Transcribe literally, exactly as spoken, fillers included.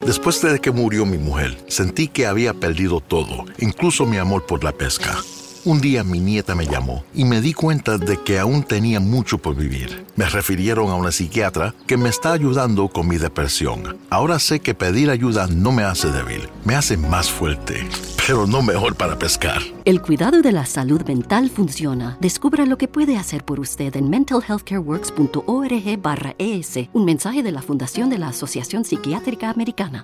Después de que murió mi mujer, sentí que había perdido todo, incluso mi amor por la pesca. Un día mi nieta me llamó y me di cuenta de que aún tenía mucho por vivir. Me refirieron a una psiquiatra que me está ayudando con mi depresión. Ahora sé que pedir ayuda no me hace débil, me hace más fuerte, pero no mejor para pescar. El cuidado de la salud mental funciona. Descubra lo que puede hacer por usted en mental health care works punto org barra es. Un mensaje de la Fundación de la Asociación Psiquiátrica Americana.